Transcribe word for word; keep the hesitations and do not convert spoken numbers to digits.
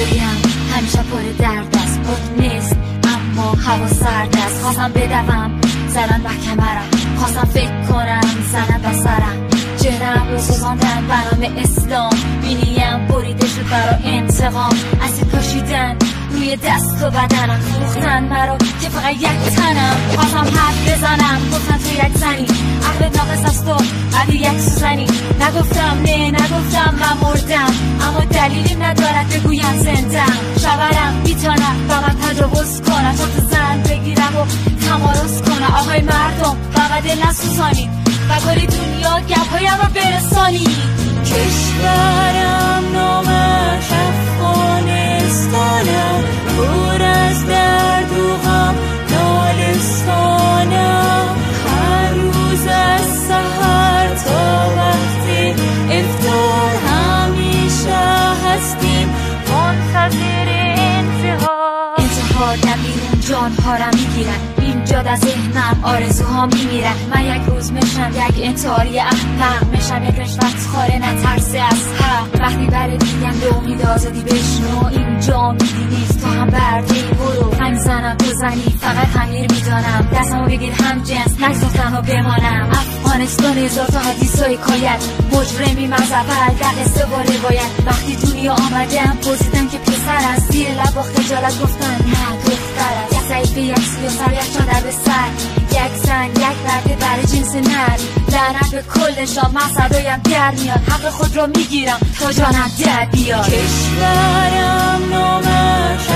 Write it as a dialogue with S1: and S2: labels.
S1: رویایم همیشه پر درد است، خود نیست اما هوا سرد است. خواستم بدوم زدن به کمرم، خواستم فکر کنم زدن به سرم، چهرم رو سوزاندن برام اسلام، بینیم بریده شد برا انتقام، اسید کشیدن روی دست و بدنم، فروختن مرا که فقط یک تنم. خواستم حرف بزنم گفتن تو یک زنی، عقلت ناقص است و علی یک سوزنی. نگفتم نه نگفتم من مردم، اما دلیلی ندارد بگویم زندم. شوهرم بیتانم و من تجاوز کنم تا تو زن بگیرم و تمارز کنم. آهای مردم فقط دل نسوزانید و کلی دنیا گپایم رو برسانید.
S2: کشورم نامش افغانستانم، پر از درد و غم نالستانم. هر روز از سحر تا وقتی افطار همیشه هستیم منتظر انتحار.
S1: انتحار در بیرون جانها را میگیرن، اینجا در ذهنم آرزوها میمیرن. من یک روز میشم یک انتحاری احمق، میشم یک رشوت خواره نترسه از حق. وقتی برای میگم به امید آزادی بشنو، اینجا میدی نیست تو هم بردی برو. هم زنم تو زنی فقط خمیر میدانم، دستمو بگیر هم جنس نگذاشتم و بمانم. افغانستان هزار تا حدیث و حکایت، مجرمی من اول در قصه و روایت. وقتی دنیا آمدم پرسیدن که پسر است، زیر لب و خجالت گفتن نه دختر است. یک ضعیفه یک سیاسر یک چادر به سر، یک زن یک مرد برای جنس نر. لعنت به کلشان من صدایم در میاد، حق خود را میگیرم تا جانم در بیاد.
S2: کشورم نامش